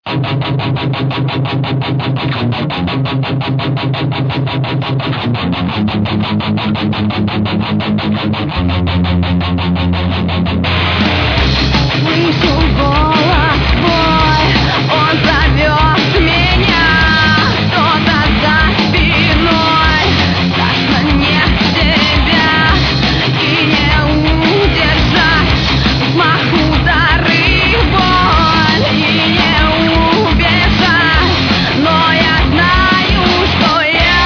Слышу голос твой, он зовет меня. Кто-то за спиной, страшно не в себя. И не удержать взмах удары боль. И не убежать, но я знаю, что я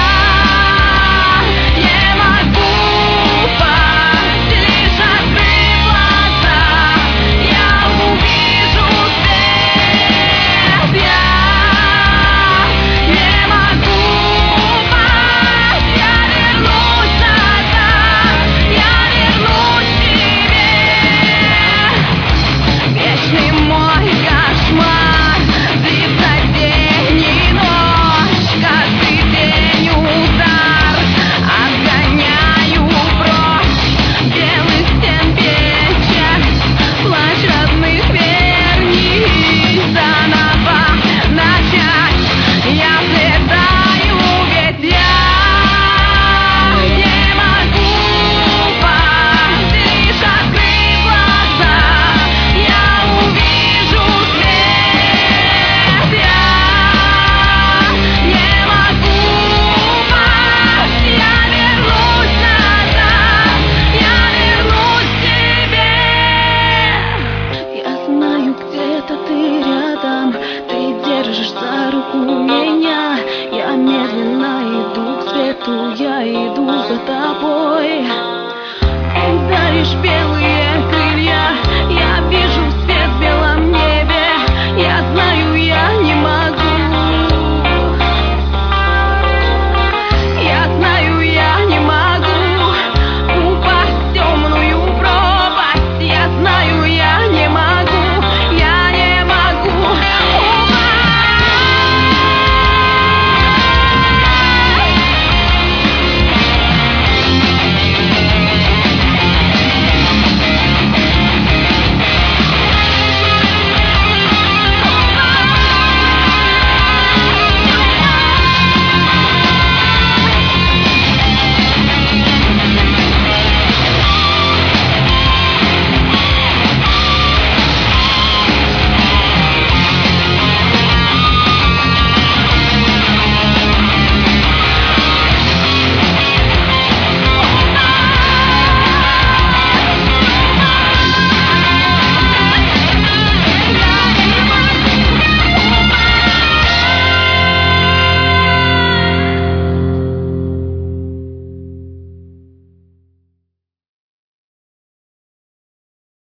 не могу пасть. Лишь открыв глаза, я увижу свет. Я не могу пасть. Я вернусь назад, я вернусь к тебе. Вечный мой кошмар длится день и ночь. Каждый день удар, отгоняю прочь белых стен печать. Плач родных вернись, заново начать. Я слетаю, ведь я не могу пасть. Лишь открыв глаза, я увижу свет. Я не могу пасть. Я вернусь назад, я вернусь к тебе. Я знаю, где-то ты рядом, ты держишь за руку меня. Я медленно иду к свету, я иду за тобой. Ты даришь белый